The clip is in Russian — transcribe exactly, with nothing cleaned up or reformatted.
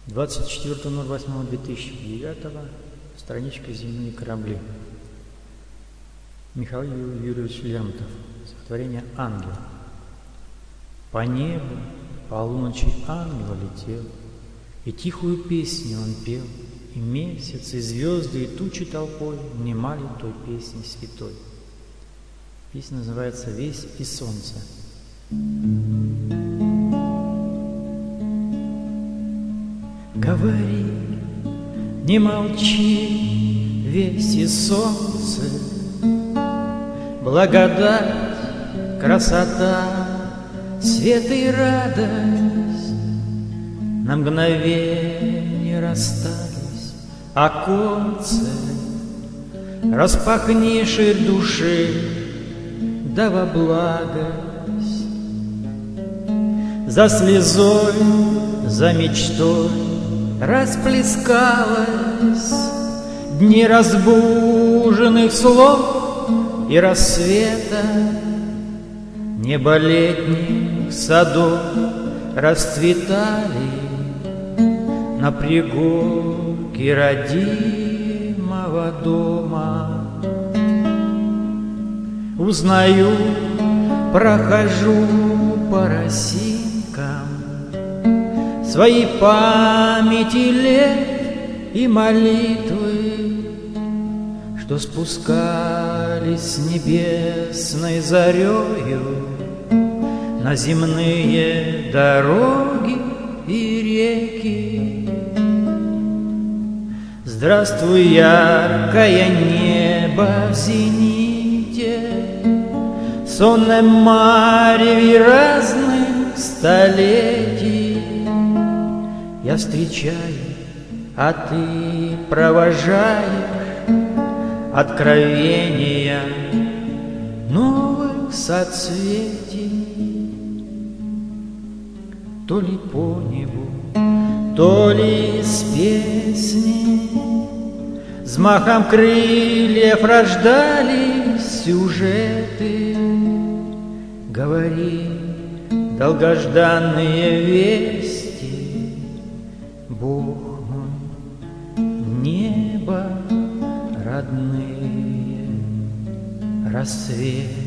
двадцать четвёртого ноль восьмого две тысячи девятого, страничка «Земные корабли». Михаил Юрьевич Лермонтов. Стихотворение «Ангел». По небу полуночи ангел летел, и тихую песню он пел, и месяц, и звезды, и тучи толпой внимали той песни святой. Песня называется «Весь и солнце». Говори, не молчи, весь и солнце, благодать, красота, свет и радость на мгновение расстались, оконце распахни ширь души, да во благость. За слезой, за мечтой расплескалась дни разбуженных слов и рассвета. Небо летних садов расцветали на пригорке родимого дома. Узнаю, прохожу по росинкам свои памяти лет и молитвы, что спускались с небесной зарею на земные дороги и реки. Здравствуй, яркое небо в зените, сонном мареве разных столетий. Я встречаю, а ты провожаешь откровения новых соцветий. То ли по небу, то ли с песни, взмахом крыльев рождались сюжеты. Говори, долгожданные вести, Бог мой, небо родные, рассвет.